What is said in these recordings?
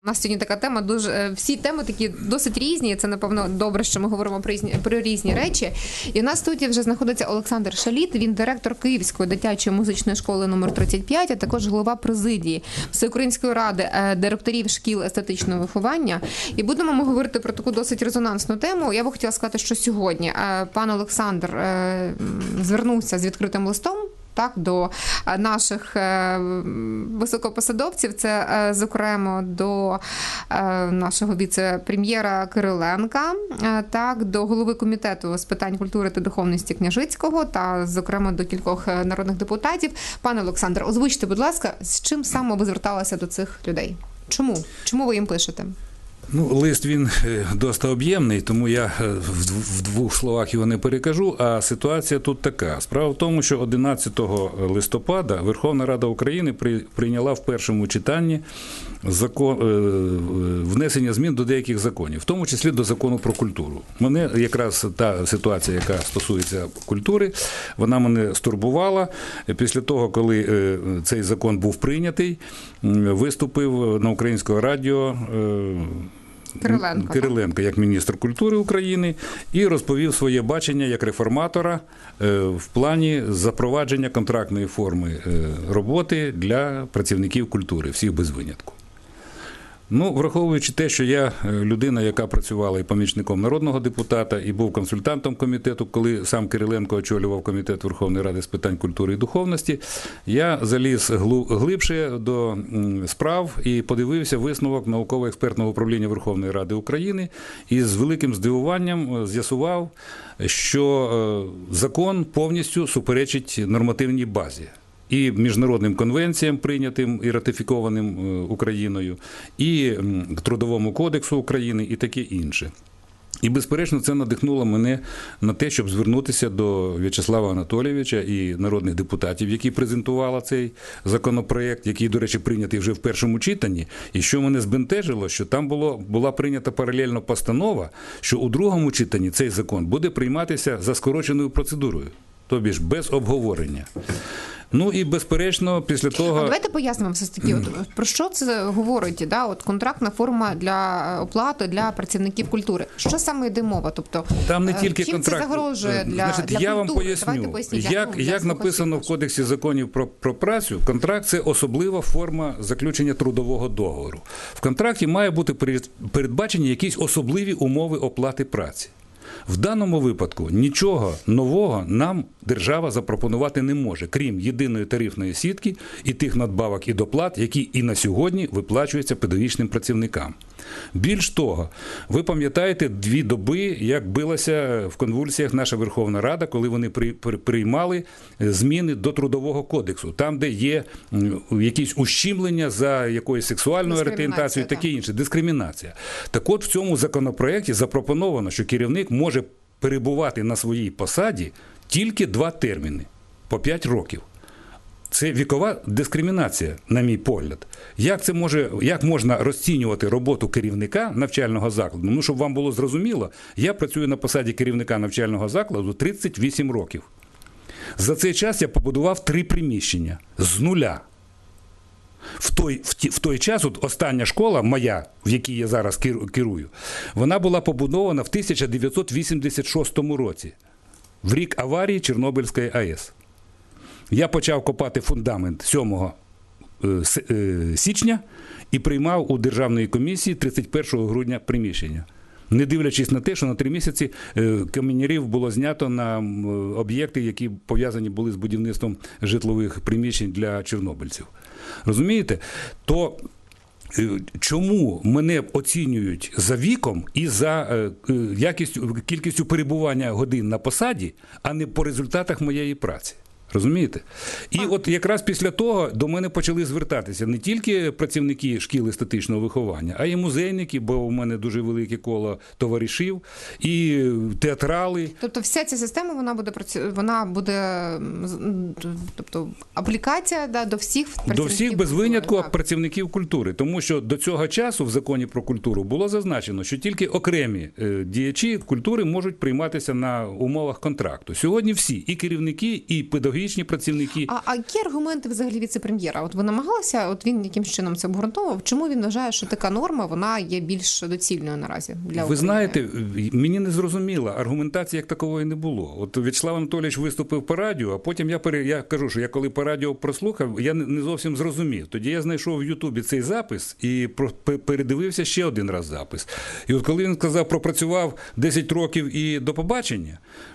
У нас сьогодні така тема, всі теми такі досить різні, це, напевно, добре, що ми говоримо про різні речі. І в нас в студії вже знаходиться Олександр Шаліт, він директор Київської дитячої музичної школи номер 35, а також голова президії Всеукраїнської ради директорів шкіл естетичного виховання. І будемо ми говорити про таку досить резонансну тему. Я би хотіла сказати, що сьогодні пан Олександр звернувся з відкритим листом до наших високопосадовців, це, зокрема, до нашого віце-прем'єра Кириленка, до голови комітету з питань культури та духовності Княжицького та, зокрема, до кількох народних депутатів. Пане Олександр, озвучте, будь ласка, з чим саме ви зверталися до цих людей? Чому? Чому ви їм пишете? Лист, він досить об'ємний, тому я в двох словах його не перекажу, а ситуація тут така. Справа в тому, що 11 листопада Верховна Рада України прийняла в першому читанні внесення змін до деяких законів, в тому числі до Закону про культуру. Мене якраз та ситуація, яка стосується культури, вона мене стурбувала. Після того, коли цей закон був прийнятий, виступив на Українському радіо Кириленко як міністр культури України і розповів своє бачення як реформатора в плані запровадження контрактної форми роботи для працівників культури, всіх без винятку. Враховуючи те, що я людина, яка працювала і помічником народного депутата, і був консультантом комітету, коли сам Кириленко очолював комітет Верховної Ради з питань культури і духовності, я заліз глибше до справ і подивився висновок науково-експертного управління Верховної Ради України і з великим здивуванням з'ясував, що закон повністю суперечить нормативній базі. І міжнародним конвенціям, прийнятим і ратифікованим Україною, і Трудовому кодексу України, і таке інше. І, безперечно, це надихнуло мене на те, щоб звернутися до В'ячеслава Анатолійовича і народних депутатів, які презентували цей законопроект, який, до речі, прийнятий вже в першому читанні. І що мене збентежило, що там була прийнята паралельно постанова, що у другому читанні цей закон буде прийматися за скороченою процедурою, тобі ж без обговорення. І, безперечно, після того... Давайте пояснимо все-таки, про що це говорить, контрактна форма для оплати для працівників культури. Що саме йде мова? Тобто, там не тільки чим контракт... це загрожує для культури? Я вам поясню, як написано в Кодексі законів про працю, контракт – це особлива форма заключення трудового договору. В контракті має бути передбачені якісь особливі умови оплати праці. В даному випадку нічого нового нам держава запропонувати не може, крім єдиної тарифної сітки і тих надбавок і доплат, які і на сьогодні виплачуються педагогічним працівникам. Більш того, ви пам'ятаєте 2 доби, як билася в конвульсіях наша Верховна Рада, коли вони приймали зміни до Трудового кодексу, там, де є якісь ущемлення за якоюсь сексуальною орієнтацією і таке інше, дискримінація. Так от в цьому законопроекті запропоновано, що керівник може перебувати на своїй посаді тільки 2 терміни по 5 років. Це вікова дискримінація, на мій погляд. Як можна розцінювати роботу керівника навчального закладу? Щоб вам було зрозуміло, я працюю на посаді керівника навчального закладу 38 років. За цей час я побудував 3 приміщення з нуля. В той час, остання школа моя, в якій я зараз керую, вона була побудована в 1986 році, в рік аварії Чорнобильської АЕС. Я почав копати фундамент 7 січня і приймав у Державної комісії 31 грудня приміщення. Не дивлячись на те, що на 3 місяці каменярів було знято на об'єкти, які пов'язані були з будівництвом житлових приміщень для чорнобильців. Розумієте? То чому мене оцінюють за віком і за кількістю перебування годин на посаді, а не по результатах моєї праці? Розумієте? І от якраз після того до мене почали звертатися не тільки працівники шкіл естетичного виховання, а й музейники, бо у мене дуже велике коло товаришів, і театрали. Тобто вся ця система, вона буде тобто аплікація до всіх працівників? До всіх без винятку працівників культури. Тому що до цього часу в Законі про культуру було зазначено, що тільки окремі діячі культури можуть прийматися на умовах контракту. Сьогодні всі, і керівники, і педагоги, цьогорічні працівники. А які аргументи взагалі віце-прем'єра? От ви намагалися, от він якимсь чином це обґрунтовував, чому він вважає, що така норма, вона є більш доцільною наразі для України? Ви знаєте, мені не зрозуміло, аргументації як такової не було. От В'ячеслав Анатолійович виступив по радіо, а потім я кажу, що я коли по радіо прослухав, я не зовсім зрозумів. Тоді я знайшов в Ютубі цей запис і передивився ще один раз запис. І от коли він сказав, пропрацював 10 років і до побачення,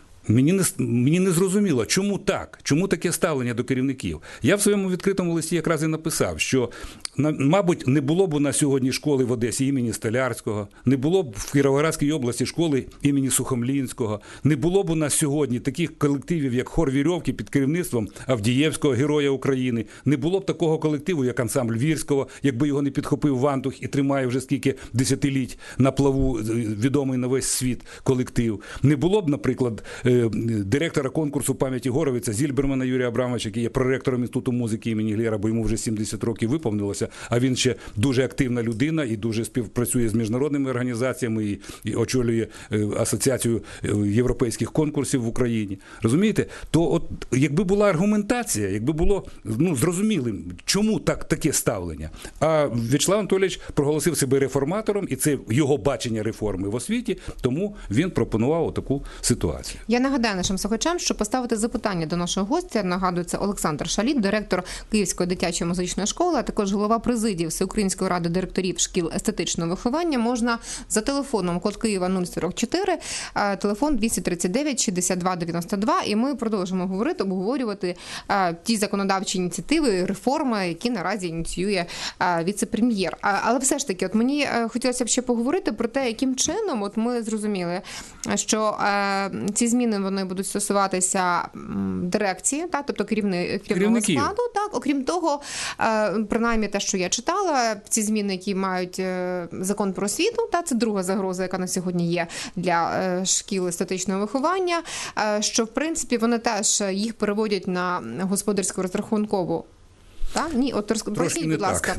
мені не зрозуміло, чому так? Чому таке ставлення до керівників? Я в своєму відкритому листі якраз і написав, що, мабуть, не було б у нас сьогодні школи в Одесі імені Столярського, не було б в Кіровоградській області школи імені Сухомлінського, не було б у нас сьогодні таких колективів, як хор Вірьовки під керівництвом Авдієвського, Героя України, не було б такого колективу, як ансамбль Вірського, якби його не підхопив Вантух і тримає вже скільки десятиліть на плаву відомий на весь світ колектив. Не було б, наприклад, директора конкурсу пам'яті Горовиця Зільбермана Юрія Абрамовича, який є проректором Інституту музики імені Глєра, бо йому вже 70 років виповнилося, а він ще дуже активна людина і дуже співпрацює з міжнародними організаціями і очолює асоціацію європейських конкурсів в Україні. Розумієте? То от якби була аргументація, якби було зрозумілим, чому таке ставлення. А В'ячеслав Анатолійович проголосив себе реформатором, і це його бачення реформи в освіті, тому він пропонував таку ситуацію. Я нагадаю нашим слухачам, що поставити запитання до нашого гостя, нагадую, це Олександр Шаліт, директор Київської дитячої музичної школи, а також голова президії Всеукраїнської ради директорів шкіл естетичного виховання. Можна за телефоном, код Києва 044, телефон 239 62 92, і ми продовжимо обговорювати ті законодавчі ініціативи, реформи, які наразі ініціює віце-прем'єр. Але все ж таки, от мені хотілося б ще поговорити про те, яким чином, от ми зрозуміли, що ці зміни вони будуть стосуватися дирекції, тобто керівного складу. Так, окрім того, принаймні те, що я читала, ці зміни, які мають закон про освіту, це друга загроза, яка на сьогодні є для шкіл естетичного виховання, що в принципі вони теж їх переводять на господарську розрахункову. Ні, от поясніть, будь ласка,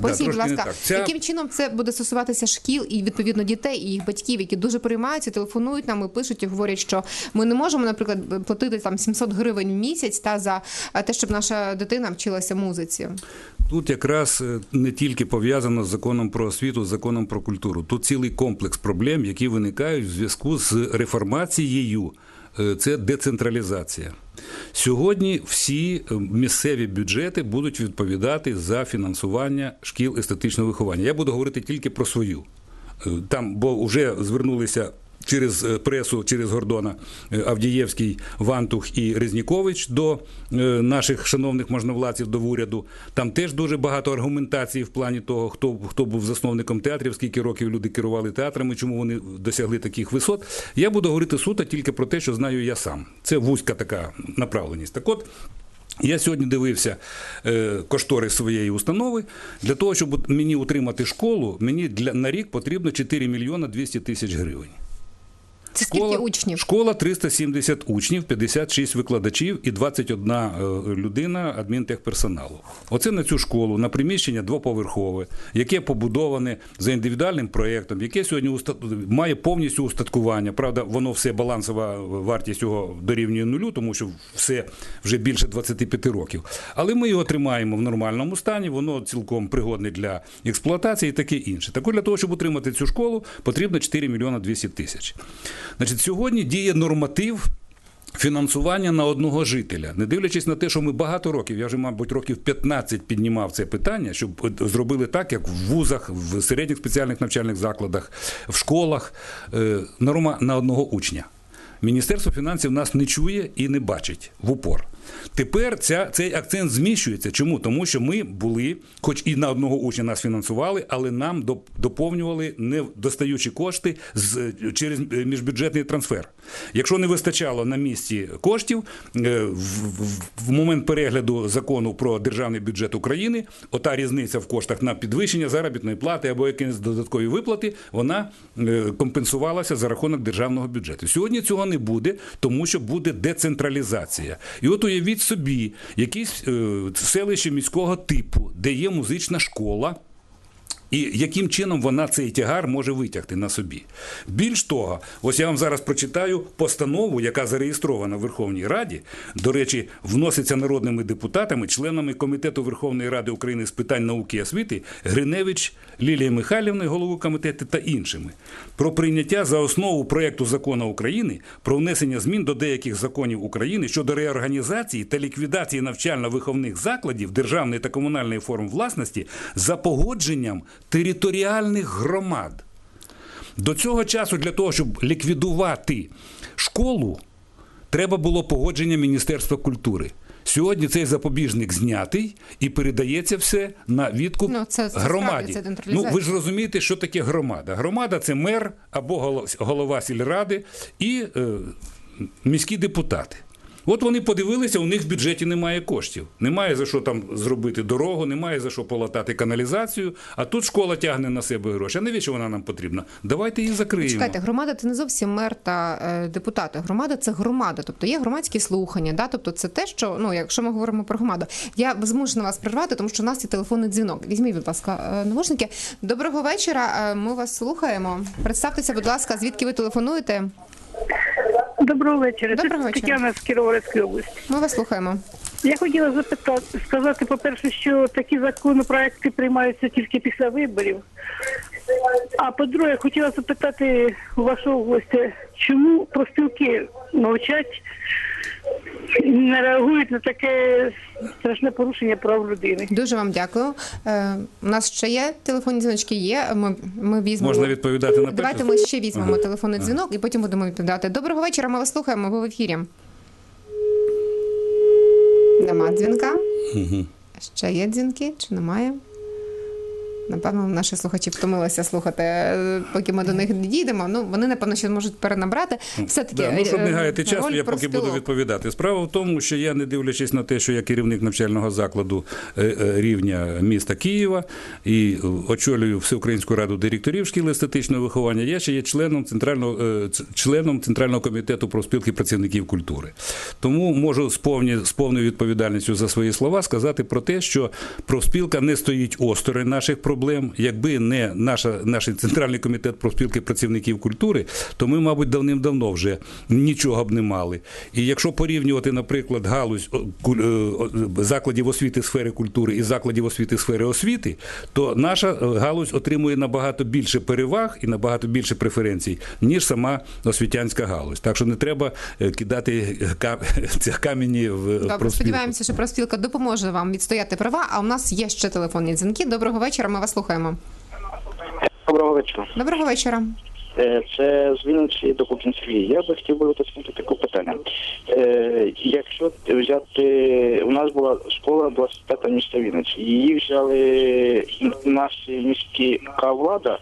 яким чином це буде стосуватися шкіл і, відповідно, дітей і їх батьків, які дуже переймаються, телефонують нам і пишуть, і говорять, що ми не можемо, наприклад, платити 700 гривень в місяць за те, щоб наша дитина вчилася музиці. Тут якраз не тільки пов'язано з законом про освіту, з законом про культуру. Тут цілий комплекс проблем, які виникають в зв'язку з реформацією. Це децентралізація. Сьогодні всі місцеві бюджети будуть відповідати за фінансування шкіл естетичного виховання. Я буду говорити тільки про свою. Бо вже звернулися через пресу, через Гордона Авдієвський, Вантух і Резнікович до наших шановних можновладців, до уряду. Там теж дуже багато аргументацій в плані того, хто був засновником театрів, скільки років люди керували театрами, чому вони досягли таких висот. Я буду говорити суто тільки про те, що знаю я сам. Це вузька така направленість. Так от, я сьогодні дивився кошторис своєї установи. Для того, щоб мені утримати школу, мені на рік потрібно 4 мільйона 200 тисяч гривень. Це скільки учнів? Школа 370 учнів, 56 викладачів і 21 людина адмінтехперсоналу. Оце на цю школу, на приміщення двоповерхове, яке побудоване за індивідуальним проєктом, яке сьогодні має повністю устаткування. Правда, воно все, балансова вартість його дорівнює нулю, тому що все вже більше 25 років. Але ми його тримаємо в нормальному стані, воно цілком пригодне для експлуатації і таке інше. Так от, для того, щоб утримати цю школу, потрібно 4 мільйона 200 тисяч. Значить, сьогодні діє норматив фінансування на одного жителя. Не дивлячись на те, що ми багато років, я вже, мабуть, років 15 піднімав це питання, щоб зробили так, як в вузах, в середніх спеціальних навчальних закладах, в школах, норма на одного учня. Міністерство фінансів нас не чує і не бачить в упор. Тепер цей акцент зміщується. Чому? Тому що ми були, хоч і на одного учня нас фінансували, але нам доповнювали недостаючі кошти через міжбюджетний трансфер. Якщо не вистачало на місці коштів, в момент перегляду закону про державний бюджет України, ота різниця в коштах на підвищення заробітної плати або якісь додаткові виплати, вона компенсувалася за рахунок державного бюджету. Сьогодні цього не буде, тому що буде децентралізація. І от уявіть собі, якесь селище міського типу, де є музична школа, І яким чином вона цей тягар може витягти на собі. Більш того, ось я вам зараз прочитаю постанову, яка зареєстрована в Верховній Раді, до речі, вноситься народними депутатами, членами Комітету Верховної Ради України з питань науки і освіти Гриневич Лілією Михайлівною, головою комітету, та іншими. Про прийняття за основу проєкту закону України про внесення змін до деяких законів України щодо реорганізації та ліквідації навчально-виховних закладів державної та комунальної форм власності за погодженням територіальних громад. До цього часу для того, щоб ліквідувати школу, треба було погодження Міністерства культури. Сьогодні цей запобіжник знятий і передається все на відкуп громаді. Це ви ж розумієте, що таке громада. Громада – це мер або голова сільради і міські депутати. От вони подивилися, у них в бюджеті немає коштів. Немає за що там зробити дорогу, немає за що полатати каналізацію, а тут школа тягне на себе гроші. А навіщо вона нам потрібна? Давайте її закриємо. Чекайте, громада – це не зовсім мер та депутати. Громада – це громада. Тобто є громадські слухання, да? Тобто це те, що, якщо ми говоримо про громаду. Я змушена вас перервати, тому що у нас є телефонний дзвінок. Візьміть, будь ласка, навушники. Доброго вечора, ми вас слухаємо. Представтеся, будь ласка, звідки ви телефонуєте? Доброго вечора. Доброго Це вечора. Тетяна з Кіровоградської області. Ми вас слухаємо. Я хотіла сказати, по-перше, що такі законопроекти приймаються тільки після виборів. А по-друге, хотіла запитати у вашого гостя, чому профспілки мовчать, не реагують на таке страшне порушення прав людини. Дуже вам дякую. У нас ще є телефонні дзвіночки? Є. Ми візьмемо. Можна відповідати на Давайте перше? ми ще візьмемо телефонний дзвінок і потім будемо відповідати. Доброго вечора, ми вас слухаємо, ви в ефірі. Нема дзвінка? Ще є дзвінки чи немає? Напевно, наші слухачі втомилися слухати, поки ми до них дійдемо. Вони, напевно, ще можуть перенабрати. Все-таки, щоб не гаяти часу, я поки профспілок. буду відповідати. Справа в тому, що я, не дивлячись на те, що я керівник навчального закладу рівня міста Києва і очолюю Всеукраїнську раду директорів шкіл естетичного виховання, я ще є членом Центрального комітету профспілки працівників культури. Тому можу з повною відповідальністю за свої слова сказати про те, що профспілка не стоїть осторонь наших проблем. Якби не наш Центральний комітет профспілки працівників культури, то ми, мабуть, давним-давно вже нічого б не мали. І якщо порівнювати, наприклад, галузь закладів освіти сфери культури і закладів освіти сфери освіти, то наша галузь отримує набагато більше переваг і набагато більше преференцій, ніж сама освітянська галузь. Так що не треба кидати камені в профспілку. Добре, сподіваємося, що профспілка допоможе вам відстояти права, а у нас є ще телефонні дзвінки. Доброго вечора, ми вас слухаємо. Доброго вечора. Доброго вечора. Це з Вінниці до Куп'янської. Я би хотів би уточнити таке питання. Якщо взяти, у нас була школа 25 міста Вінниці, її взяли наші міська влада,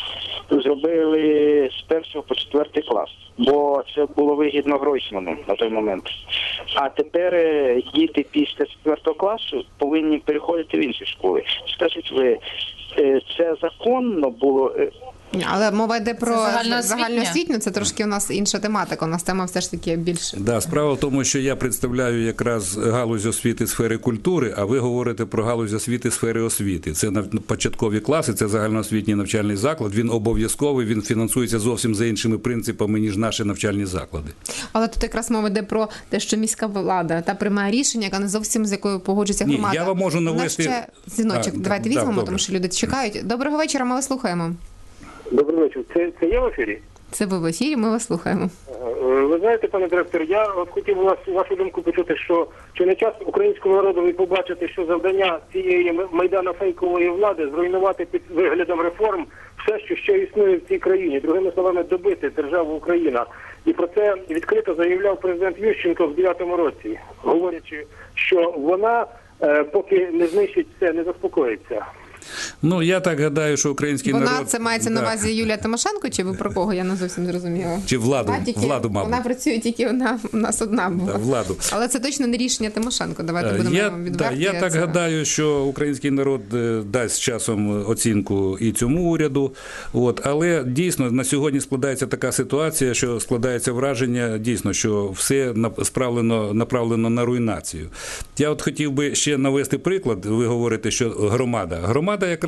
зробили з 1 по 4 клас, бо це було вигідно Гройсману на той момент. А тепер діти після 4 класу повинні переходити в інші школи. Скажіть ви, це законно було? Але мова йде про загальноосвітня. загальноосвітню, це трошки у нас інша тематика, у нас тема все ж таки більше. Да, справа в тому, що я представляю якраз галузь освіти сфери культури, а ви говорите про галузь освіти сфери освіти. Це початкові класи, це загальноосвітній навчальний заклад, він обов'язковий, він фінансується зовсім за іншими принципами, ніж наші навчальні заклади. Але тут якраз мова йде про те, що міська влада приймає рішення, яка не зовсім з якою погоджується Ні, громада. я вам можу навести... У нас ще дзвіночок, давайте так, візьмемо, добре. тому що люди чекають. Доброго вечора, ми вас слухаємо. Добрий вечір. Це я в ефірі? Це ви в ефірі, ми вас слухаємо. Ви знаєте, пане директор, я хотів вашу думку почути, що чи не час українському народові побачити, що завдання цієї майдано-фейкової влади зруйнувати під виглядом реформ все, що існує в цій країні. Другими словами, добити державу Україна. І про це відкрито заявляв президент Ющенко в 2009 році, говорячи, що вона, поки не знищить це, не заспокоїться. Ну, я так гадаю, що український народ... Вона, це мається на увазі Юлія Тимошенко, чи ви про кого? Я не зовсім зрозуміла. Чи владу, мабуть. Вона працює тільки у нас одна була. Да, владу. Але це точно не рішення Тимошенко. Давайте будемо відверті. Я так гадаю, що український народ дасть з часом оцінку і цьому уряду. Але дійсно на сьогодні складається така ситуація, що складається враження, дійсно, що все направлено на руйнацію. Я хотів би ще навести приклад. Ви говорите, що громада якраз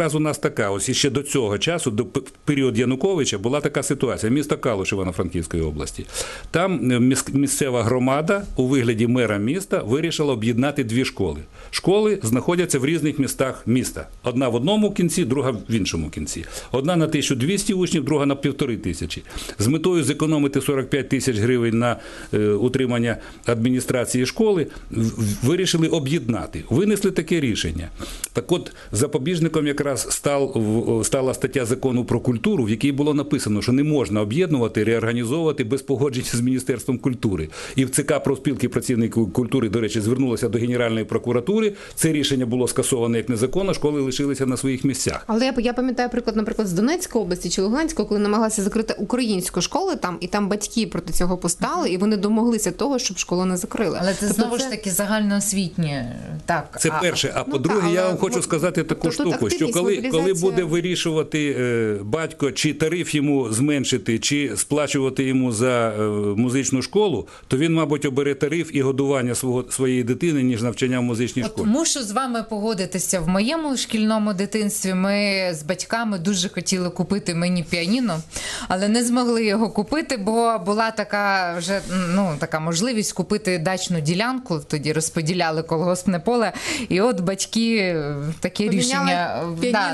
якраз у нас така, ось іще до цього часу, до період Януковича, була така ситуація. Місто Калуш Івано-Франківської області. Там місцева громада у вигляді мера міста вирішила об'єднати дві школи. Школи знаходяться в різних містах міста. Одна в одному кінці, друга в іншому кінці. Одна на 1200 учнів, друга на 1500. З метою зекономити 45 тисяч гривень на утримання адміністрації школи, вирішили об'єднати. Винесли таке рішення. Так от, запобіжником якраз стала стаття закону про культуру, в якій було написано, що не можна об'єднувати, реорганізовувати без погодження з Міністерством культури. І в ЦК профспілки працівників культури, до речі, звернулося до Генеральної прокуратури. Це рішення було скасоване як незаконно, школи лишилися на своїх місцях. Але я пам'ятаю приклад, наприклад, з Донецької області чи Луганської, коли намагалися закрити українську школу там, і там батьки проти цього постали, і вони домоглися того, щоб школу не закрили. Але це знову ж таки загальноосвітні. Так. Це перше. А по-друге, я вам хочу сказати таку штуку, що коли буде вирішувати батько, чи тариф йому зменшити, чи сплачувати йому за музичну школу, то він, мабуть, обере тариф і годування своєї дитини, ніж навчання в музичній школі. Мушу з вами погодитися. В моєму шкільному дитинстві ми з батьками дуже хотіли купити мені піаніно, але не змогли його купити, бо була така вже така можливість купити дачну ділянку, тоді розподіляли колгоспне поле, і от батьки таке рішення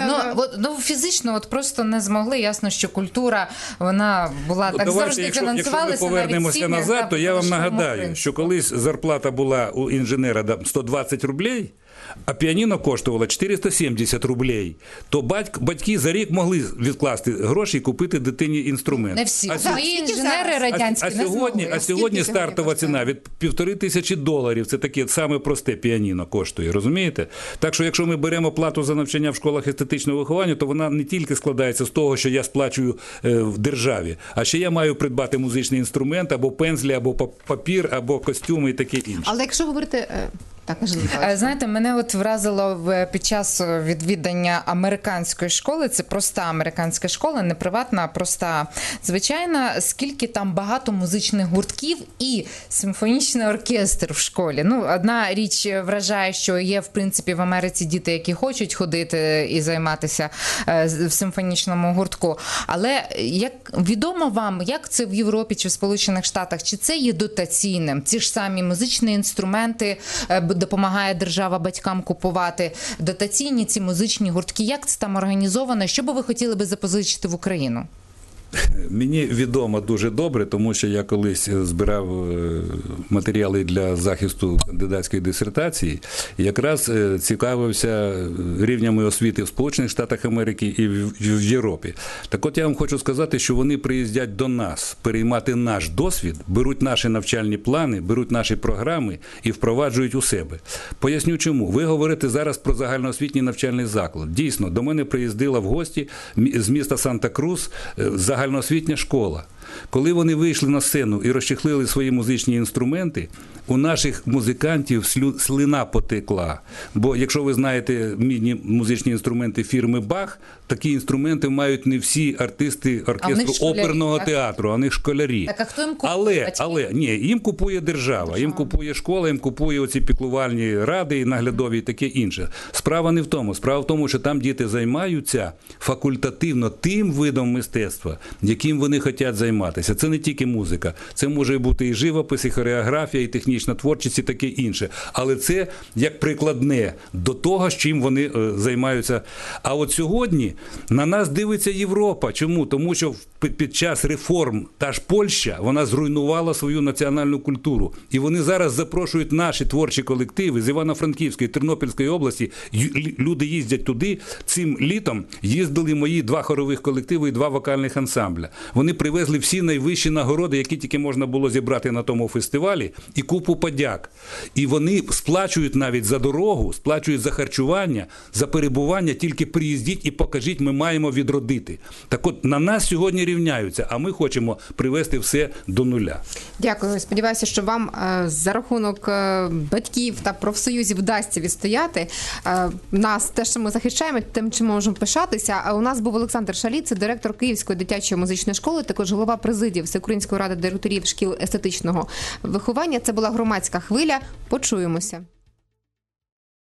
фізично просто не змогли. Ясно, що культура, вона була так завжди фінансувалася. Якщо ми повернемося назад, то я вам нагадаю, що колись зарплата була у інженера 120 рублей, а піаніно коштувало 470 рублей, то батьки за рік могли відкласти гроші і купити дитині інструмент. Не всі. Мої інженери радянські не змогли. А сьогодні стартова ціна від $1500. Це таке саме просте піаніно коштує, розумієте? Так що якщо ми беремо плату за навчання в школах естетичного виховання, то вона не тільки складається з того, що я сплачую в державі, а ще я маю придбати музичний інструмент, або пензлі, або папір, або костюми і таке інше. Але якщо говорити... Знаєте, мене от вразило під час відвідання американської школи, це проста американська школа, не приватна, а проста, звичайна, скільки там багато музичних гуртків і симфонічний оркестр в школі. Одна річ вражає, що є, в принципі, в Америці діти, які хочуть ходити і займатися в симфонічному гуртку. Але як відомо вам, як це в Європі чи в Сполучених Штатах, чи це є дотаційним? Ці ж самі музичні інструменти допомагає держава батькам купувати, дотаційні ці музичні гуртки. Як це там організовано? Що би ви хотіли би запозичити в Україну? Мені відомо дуже добре, тому що я колись збирав матеріали для захисту кандидатської дисертації, і якраз цікавився рівнями освіти в Сполучених Штатах Америки і в Європі. Так от я вам хочу сказати, що вони приїздять до нас переймати наш досвід, беруть наші навчальні плани, беруть наші програми і впроваджують у себе. Поясню чому. Ви говорите зараз про загальноосвітній навчальний заклад. Дійсно, до мене приїздила в гості з міста Санта-Крус загальноосвітня школа. Коли вони вийшли на сцену і розчехлили свої музичні інструменти, у наших музикантів слина потекла. Бо, якщо ви знаєте мідні музичні інструменти фірми Бах, такі інструменти мають не всі артисти оркестру оперного театру, а в них школярі. Так, а хто їм купує? Їм купує держава, їм купує школа, їм купує оці піклувальні ради, наглядові і таке інше. Справа не в тому. Справа в тому, що там діти займаються факультативно тим видом мистецтва, яким вони хочуть займатися. Це не тільки музика. Це може бути і живопис, і хореографія, і технічна творчість, і таке інше. Але це як прикладне до того, з чим вони займаються. А от сьогодні на нас дивиться Європа. Чому? Тому що під час реформ та ж Польща, вона зруйнувала свою національну культуру. І вони зараз запрошують наші творчі колективи з Івано-Франківської, Тернопільської області. Люди їздять туди. Цим літом їздили мої 2 хорових колективи і 2 вокальних ансамбля. Вони привезли всі найвищі нагороди, які тільки можна було зібрати на тому фестивалі, і купу подяк. І вони сплачують навіть за дорогу, сплачують за харчування, за перебування, тільки приїздіть і покажіть, ми маємо відродити. Так от, на нас сьогодні рівняються, а ми хочемо привести все до нуля. Дякую. Сподіваюся, що вам за рахунок батьків та профсоюзів вдасться відстояти. Нас те, що ми захищаємо, тим, чим можемо пишатися. А у нас був Олександр Шаліт, це директор Київської дитячої музичної школи, також голова президії Всеукраїнської ради директорів шкіл естетичного виховання. Це була громадська хвиля. Почуємося.